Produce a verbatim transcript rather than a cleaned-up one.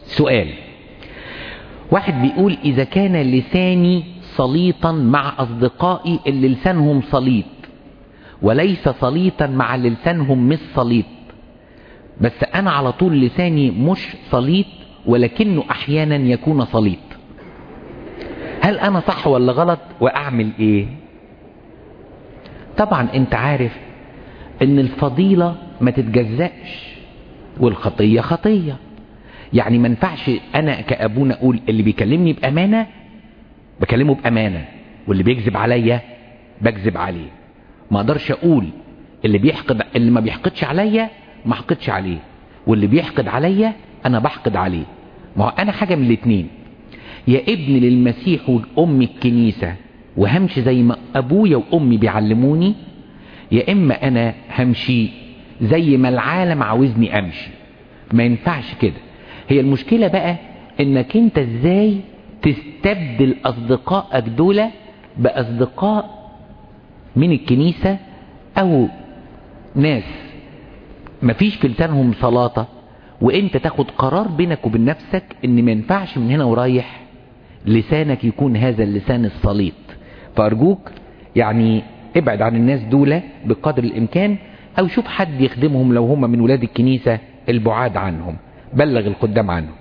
سؤال، واحد بيقول إذا كان لساني سليطا مع أصدقائي اللي لسانهم سليط، وليس سليطا مع اللي لسانهم مش سليط، بس أنا على طول لساني مش سليط ولكنه أحيانا يكون سليط، هل أنا صح ولا غلط وأعمل إيه؟ طبعا أنت عارف إن الفضيلة ما تتجزأش والخطية خطية. يعني ما ينفعش أنا كأبونا أقول اللي بيكلمني بأمانة بكلمه بأمانة، واللي بيكذب عليا بكذب عليه. ما اقدرش اقول اللي بيحقد اللي ما بيحقدش عليا ما حقدش عليه، واللي بيحقد عليا انا بحقد عليه. ما هو انا حاجة من الاتنين، يا ابن للمسيح وامي الكنيسة وهمشي زي ما ابويا وامي بيعلموني، يا اما انا همشي زي ما العالم عاوزني امشي. ما ينفعش كده. هي المشكلة بقى انك انت ازاي تستبدل اصدقائك دول باصدقاء من الكنيسة او ناس مفيش في لسانهم صلاة، وانت تاخد قرار بينك وبين نفسك ان ما ينفعش من هنا ورايح لسانك يكون هذا اللسان السليط. فارجوك يعني ابعد عن الناس دول بقدر الامكان، او شوف حد يخدمهم لو هم من ولاد الكنيسة البعاد عنهم، بلغ الخدام عنهم.